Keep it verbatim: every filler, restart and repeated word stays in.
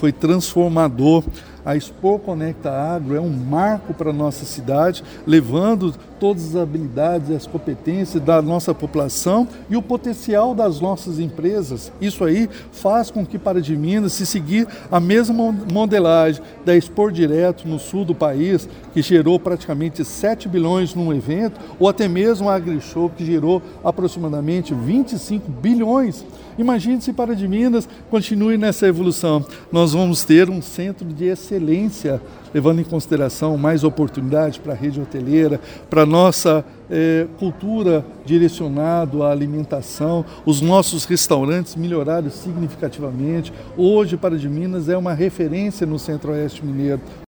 foi transformador. A Expo Conecta Agro é um marco para a nossa cidade, levando todas as habilidades e as competências da nossa população e o potencial das nossas empresas. Isso aí faz com que Pará de Minas, se seguir a mesma modelagem da Expor Direto no sul do país, que gerou praticamente sete bilhões num evento, ou até mesmo a AgriShow, que gerou aproximadamente vinte e cinco bilhões. Imagine se Pará de Minas continue nessa evolução. Nós vamos ter um centro de excelência, levando em consideração mais oportunidade para a rede hoteleira, para a nossa eh, cultura direcionada à alimentação. Os nossos restaurantes melhoraram significativamente. Hoje, Pará de Minas é uma referência no Centro-Oeste Mineiro.